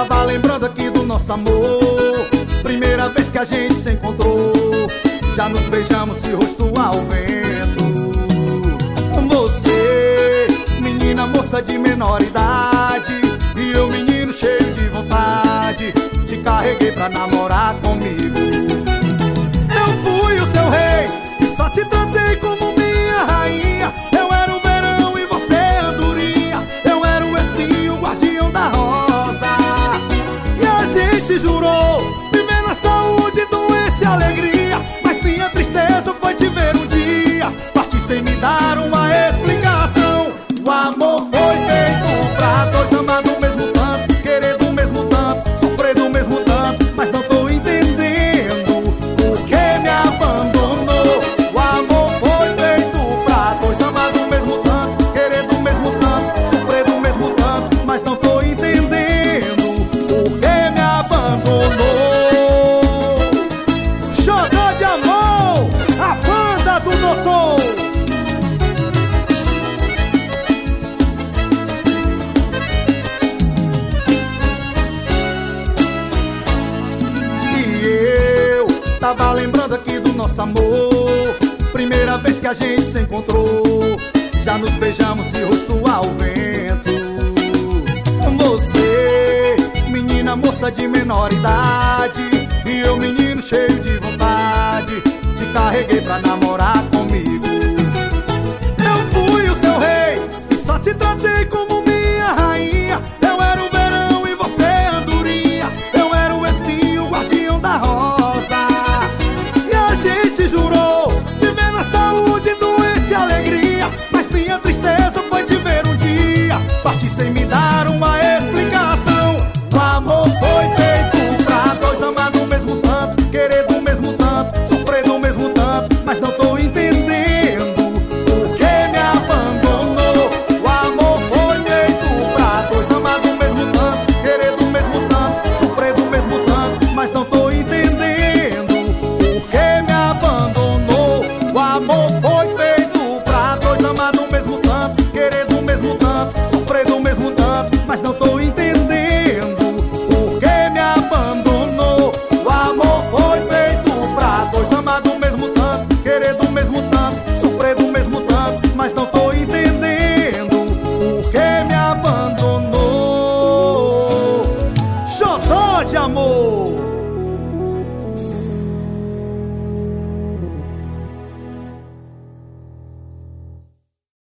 Tava lembrando aqui do nosso amor, primeira vez que a gente se encontrou. Já nos beijamos de rosto ao vento. Você, menina moça de menor idade, e eu menino cheio de vontade, te carreguei pra namorar comigo. Eu fui o seu rei e só te tratei como minha rainha. Eu era o verão e você a andorinha. Eu era o espinho, o guardião da rosa. E a gente jurou viver na saúde, doença e alegria. Mas minha tristeza foi te ver um dia partir sem me dar uma explicação. O amor foi feito pra dois amar do mesmo tanto, querer do mesmo tanto, sofrer do mesmo tanto. Mas não tô entendendo por que me abandonou. O amor foi feito pra dois amar do mesmo tanto, querer do mesmo tanto, sofrer do mesmo tanto. Mas não tô entendendo por que me abandonou. Xodó de amor, a banda do doutor. Tava lembrando aqui do nosso amor, primeira vez que a gente se encontrou. Já nos beijamos de rosto ao vento. Você, menina moça de menor idade, e eu menino cheio de vontade, te carreguei pra namorar comigo. Eu fui o seu rei e só te tratei como minha rainha. Eu era o verão e você a andorinha. Eu era o espinho, o guardião da rosa. A gente jurou viver na saúde, doença e alegria. Mas minha tristeza foi te ver um dia partir sem me dar uma explicação. O amor foi feito pra dois amar do mesmo tanto, querer do mesmo tanto, sofrer do mesmo tanto. Mas não tô entendendo por que me abandonou. O amor foi feito pra dois amar do mesmo tanto, querer do mesmo tanto, sofrer do mesmo tanto. Mas não tô entendendo por que me abandonou. O amor foi feito pra dois amar do mesmo tanto, querer do mesmo tanto, sofrer do mesmo tanto. Mas não tô